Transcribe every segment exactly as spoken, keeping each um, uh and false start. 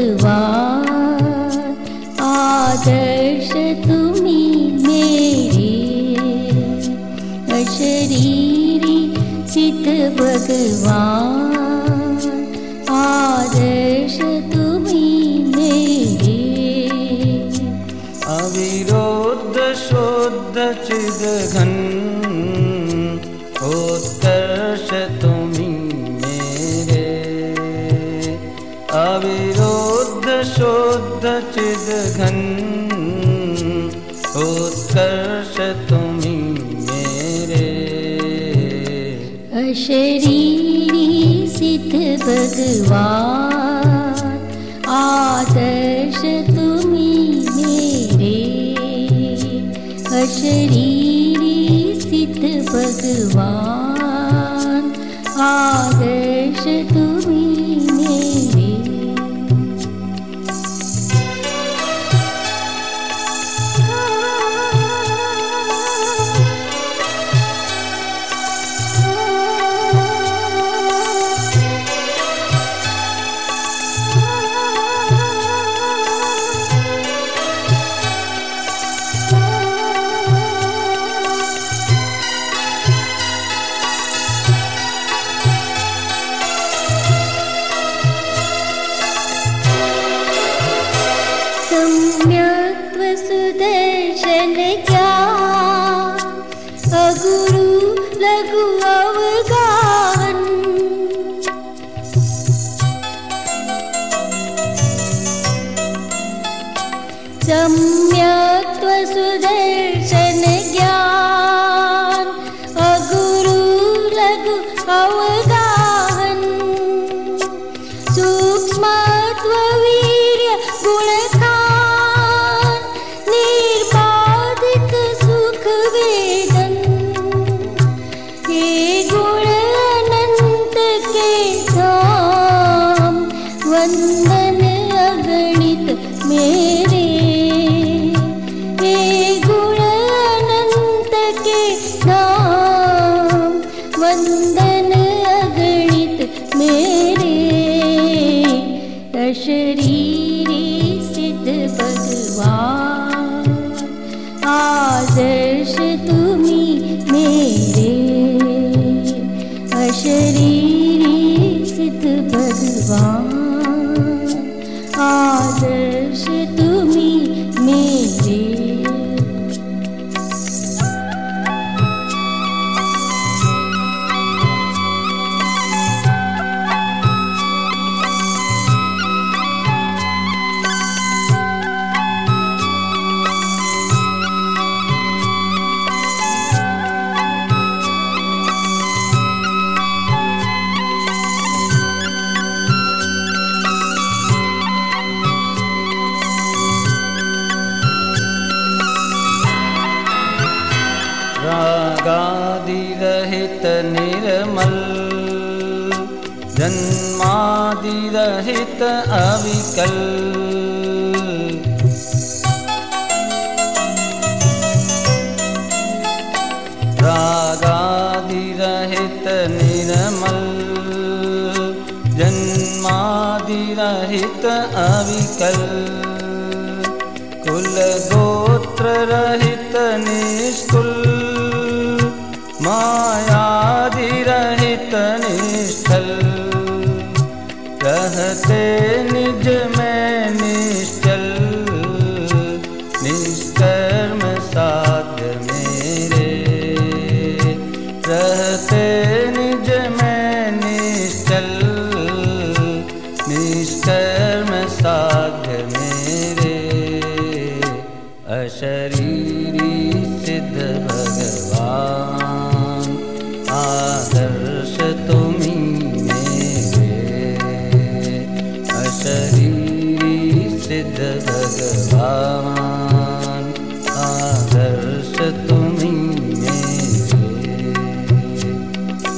भगवान, आदर्श तुम्ही मेरे, अशरीरी सिद्ध भगवान, आदर्श तुम्ही मेरे, अविरोध शुद्ध चिदघन, उत्कर्ष तुम्ही मेरे, अविरोध शुद्ध चिदघन, उत्कर्ष तुम्ही मेरे, अशरीरी सिद्ध भगवान, आदर्श तुम्ही मेरे, अशरीरी सिद्ध भगवान, आदर्श तुम्ही मेरे, सम्यक्त्व सुदर्शन ज्ञान, अगुरु लघु अवगाहन, सम्यक्त्व सुदर्शन ज्ञान, अगुरु लघु अवगाहन, सूक्ष्मत्व वीर्य गुणखान, निर्बाधित सुख वेदन, हे गुण अनंत के धाम, वंदन अगणित मेरे, हे गुण अनंत के धाम, वंदन अगणित मेरे, अशरीरी सिद्ध भगवान, आदर्श तुम्ही मेरे, अशरीरी सिद्ध भगवान, आदर्श तुम्ही मेरे, रागादिरहित निर्मल, जन्मादिरहित अविकल, रागादिरहित निर्मल, जन्मादिरहित अविकल, कुल गोत्र रहित निष्कुल, मायादिरहित निष्ठल, रहते निज में निश्चल, निष्कर्म साध्य मेरे, रहते निज में निश्चल, निष्कर्म साध्य मेरे, अशरीरी सिद्ध भगवान, आदर्श तुम्ही मेरे, अशरीरी सिद्ध भगवान, आदर्श तुम्ही मेरे,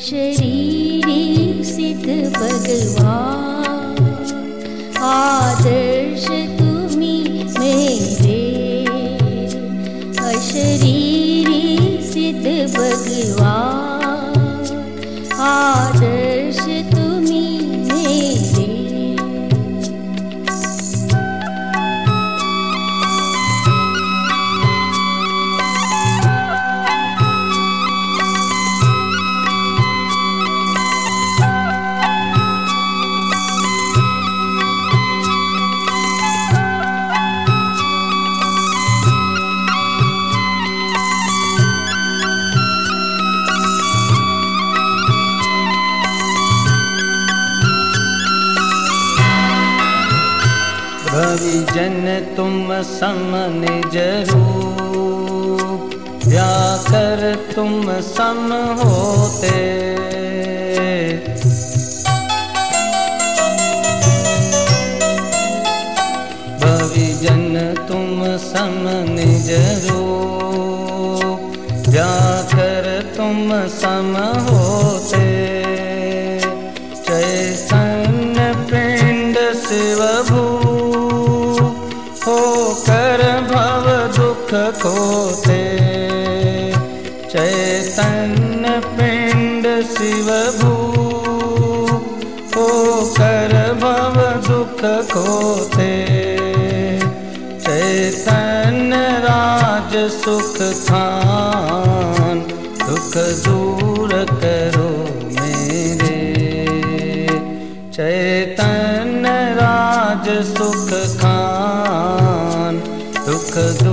अशरीरी सिद्ध भगवान आदर्श तुम्ही मेरे। अशरीरी सिद्ध भगवान आदर्श तुम्ही मेरे। भविजन तुम सम निज रूप, व्याकर तुम सम होते। भविजन तुम सम निज रूप, व्याकर तुम सम होते। चैतन्य पिंड शिव भू होकर भव दुख खोते। चैतन्य पिंड शिव भू होकर भव दुख खोते। चैतन्य राज सुख खान दुख दूर करो मेरे। चैतन्य राज सुख खान दुख